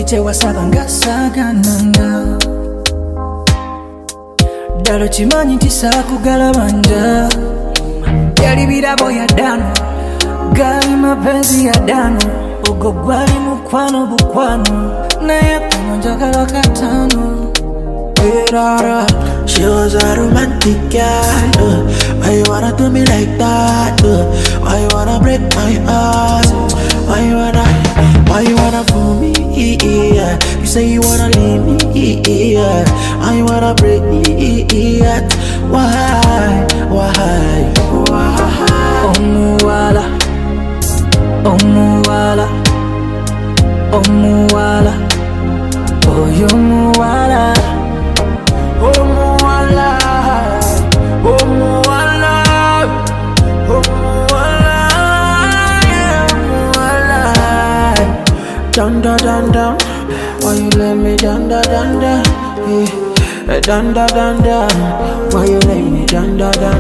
tewasaba ngasagananga ddala kimanyi nti saakugalabanja yali birabo ya dano gali mapenzi ya dano ogwo gwali mukwano bukwano naye kuno njagala katano Rara. She was a romantic girl. Why you wanna do me like that? Why you wanna break my heart? Why you wanna fool me? Yeah. You say you wanna leave me? Yeah. Why you wanna break me? Why? Omuwala, omuwala, omuwala, oyo muwala. Dun why you let me dun yeah. Dun why you let me dun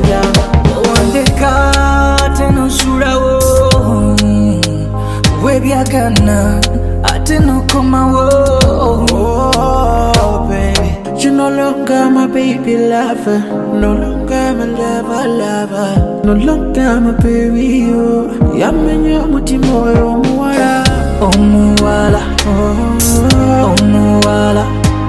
Wandeka teno surawo webyagana ate nokomawo. Oh baby, you no longer my baby lover, no longer my lover, no longer my baby. Yamenya mutima oyo muwala. Omuwala, omuwala,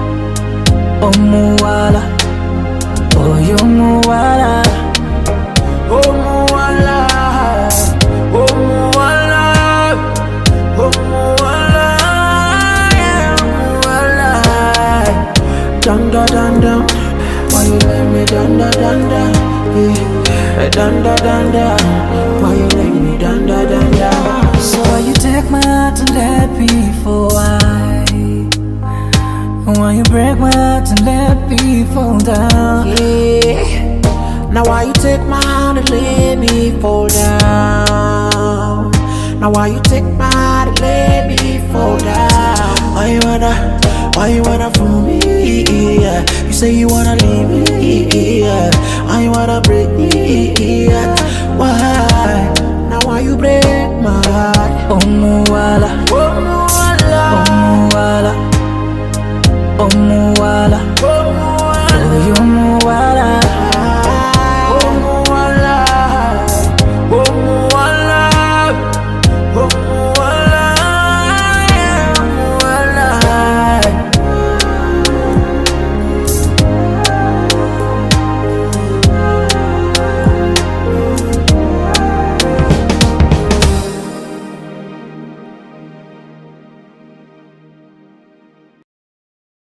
omuwala, oyo muwala. Omuwala, omuwala, omuwala, yeah, omuwala. Dun why you let me dun yeah. Dun why you let me dun So why you take my heart and let me fall? Why you break my heart and let me fall down? Yeah. Now why you take my hand and let me fall down? Now why you take my hand and let me fall down? Why you wanna fool me? Yeah. You say you wanna leave me? Yeah. Why you wanna break me? Yeah. Why? Now why you break my heart? Omuwala, Omuwala, omuwala, omuwala.